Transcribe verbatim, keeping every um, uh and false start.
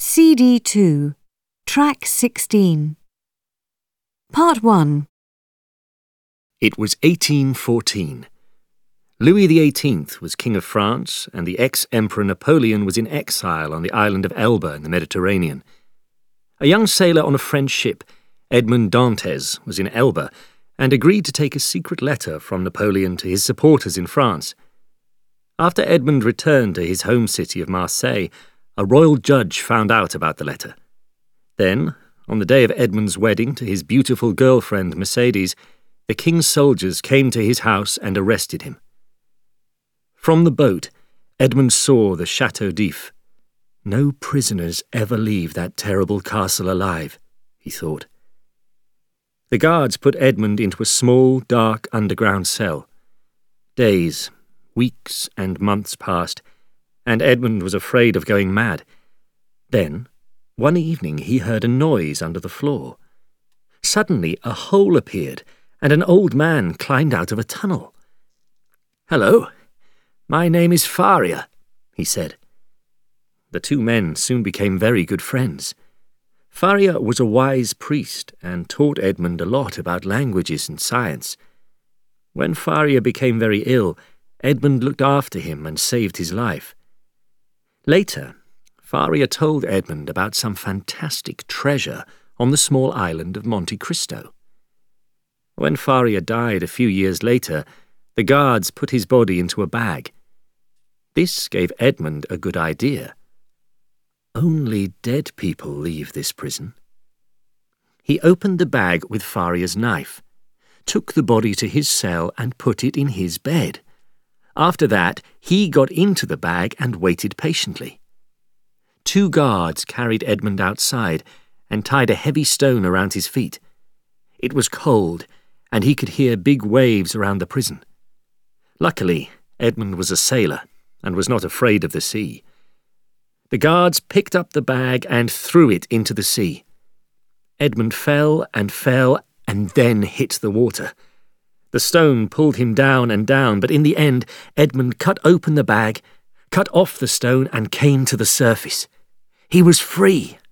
C D two, Track sixteen. Part one. It was eighteen fourteen. Louis the eighteenth was King of France, and the ex-Emperor Napoleon was in exile on the island of Elba in the Mediterranean. A young sailor on a French ship, Edmond Dantes, was in Elba and agreed to take a secret letter from Napoleon to his supporters in France. After Edmond returned to his home city of Marseille, a royal judge found out about the letter. Then, on the day of Edmond's wedding to his beautiful girlfriend Mercedes, the king's soldiers came to his house and arrested him. From the boat, Edmond saw the Château d'If. No prisoners ever leave that terrible castle alive, he thought. The guards put Edmond into a small, dark underground cell. Days, weeks and months passed, and Edmond was afraid of going mad. Then, one evening he heard a noise under the floor. Suddenly a hole appeared, and an old man climbed out of a tunnel. "Hello, my name is Faria," he said. The two men soon became very good friends. Faria was a wise priest and taught Edmond a lot about languages and science. When Faria became very ill, Edmond looked after him and saved his life. Later, Faria told Edmond about some fantastic treasure on the small island of Monte Cristo. When Faria died a few years later, the guards put his body into a bag. This gave Edmond a good idea. Only dead people leave this prison. He opened the bag with Faria's knife, took the body to his cell and put it in his bed. After that, he got into the bag and waited patiently. Two guards carried Edmond outside and tied a heavy stone around his feet. It was cold, and he could hear big waves around the prison. Luckily, Edmond was a sailor and was not afraid of the sea. The guards picked up the bag and threw it into the sea. Edmond fell and fell and then hit the water. The stone pulled him down and down, but in the end, Edmond cut open the bag, cut off the stone and came to the surface. He was free